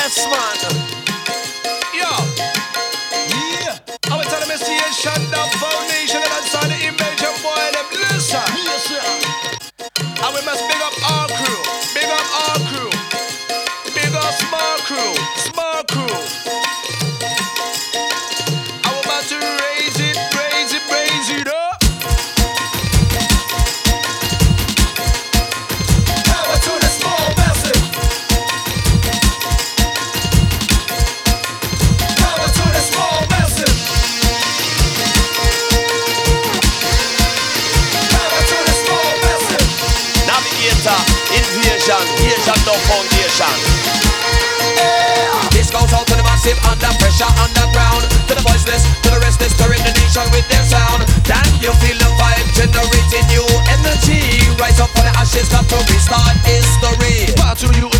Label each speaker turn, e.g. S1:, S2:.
S1: Yes, man. Yo.
S2: Yeah.
S1: I will tell them it's here, shut down foundation and outside the image of boy, them listen.
S2: Yes, sir.
S1: And we must big up our crew. Big up our crew. Big up small crew. Small crew. I'm about to raise it, raise it, raise it up. Power to the small massive. Power to the small massive. Power to the small massive. Navigator, invasion, Asian no foundation. This goes out to the massive, under pressure, underground. To the voiceless, to the restless, stirring the nation with their sound. Can you feel the vibe generating new energy? Rise up for the ashes, got to restart history. Part to you.